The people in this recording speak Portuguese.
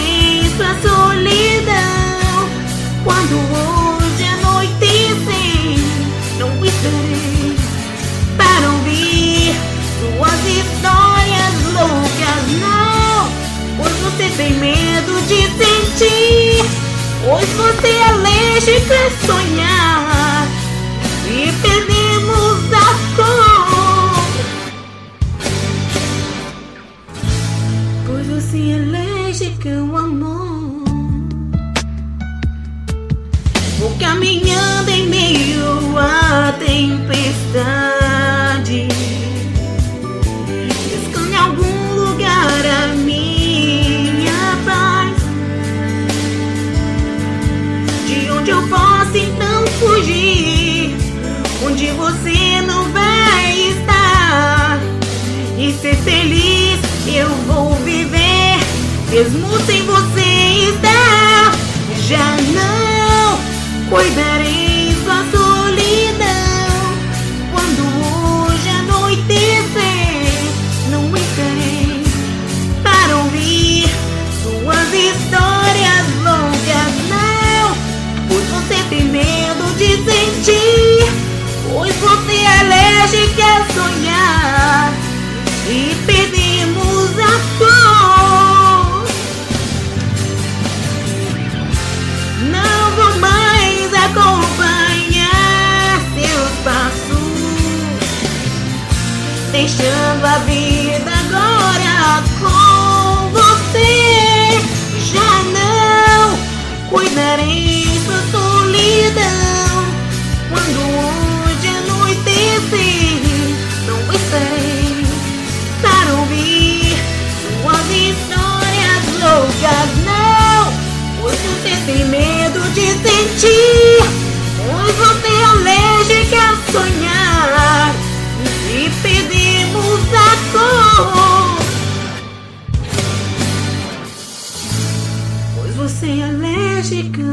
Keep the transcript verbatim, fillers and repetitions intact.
cuidarei sua solidão. Quando hoje anoitecer, não estarei para ouvir suas histórias loucas, não. Pois você tem medo de sentir, pois você é alérgica a sonhar e perdemos a cor. Pois você é alérgica ao amor. Vou caminhando em meio à tempestade, buscando em algum lugar a minha paz, de onde eu posso então fugir, onde você não vai estar, e ser feliz eu vou viver, mesmo sem você estar. Já não cuidarei sua solidão. Quando hoje anoitecer, não estarei para ouvir suas histórias longas, não. Pois você tem medo de sentir, pois você é alérgica a sonhar e perdemos a cor. Não vou mais acompanhar seus passos, deixando a vida agora com você. Já não cuidarei sua solidão. Quando hoje anoitecer, não estarei para ouvir suas histórias loucas, não. Pois você tem medo de sentir, pois você é alérgica a sonhar e perdemos a cor. Pois você é alérgica